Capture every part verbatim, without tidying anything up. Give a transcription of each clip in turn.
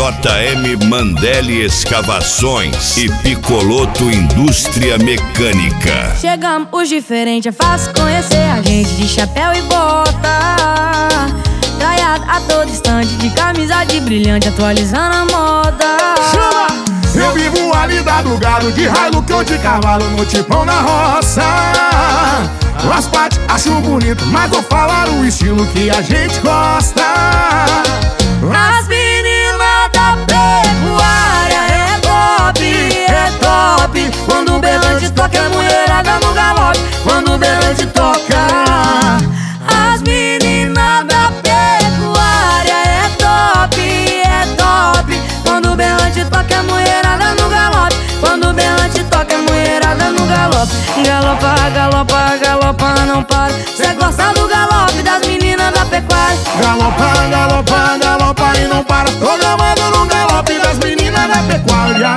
J M Mandelli Escavações e Picoloto Indústria Mecânica. Chegamos os diferentes, é fácil conhecer a gente de chapéu e bota, traiado a todo instante, de camisa de brilhante, atualizando a moda. Chama! Eu vivo a vida do gado, de Hilux ou de cavalo, no tipão na roça. As partes acho bonito, mas vou falar o estilo que a gente gosta. As meninas da pecuária é top, é top. Quando o berrante toca, a mulherada no galope. Quando o berrante toca, as meninas da pecuária é top, é top. Quando o berrante toca, a mulherada no galope. Quando o berrante toca, a mulherada no galope. Galopa, galopa, galopa, não para. Cê gosta do galope das meninas da pecuária. Galopa, galopa, galopa e não para. Tô gamando no galope das meninas da pecuária.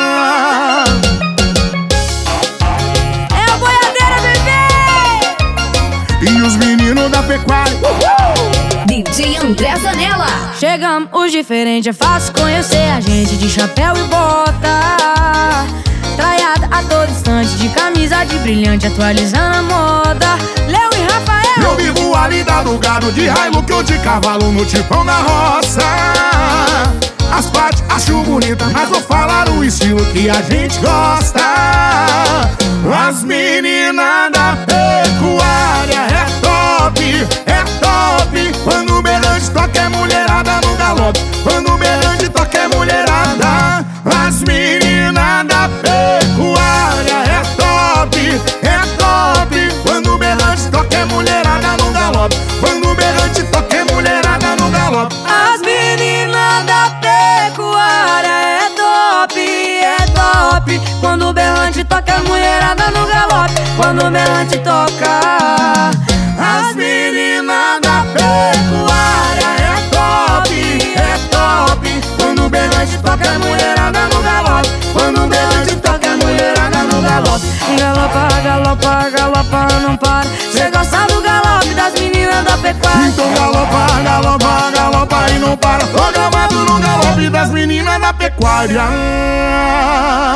É a boiadeira, bebê! E os meninos da pecuária. Uhul! D J André Zanella. Chegamos os diferentes, é fácil conhecer a gente de chapéu e bota, traiada a todo instante, de camisa de brilhante, atualizando a moda. Léo e Rafael. Eu vivo a vida do gado, de Hilux ou de cavalo, no tipão na roça. As partes acho bonita, mas vou falar o estilo que a gente gosta. As meninas da pecuária é top, é top. Quando o berrante toca, é mulherada no galope. Quando o berrante toca, é mulherada. As meninas da pecuária é top, é top. Quando o berrante toca, é mulherada no galope. Quando o berrante toca, é mulherada no galope. As meninas da pecuária é top, é top. Quando o berrante toca, a mulherada no galope. Quando o berrante toca, as meninas da pecuária é top, é top. Quando o berrante toca, a mulherada no galope. Quando o berrante toca, a mulherada no galope. galopa, galopa, galopa, não para. Cê gosta do galope das meninas da pecuária. Então galopa, galopa, galopa e não para. Tô gamado no galope das meninas da pecuária.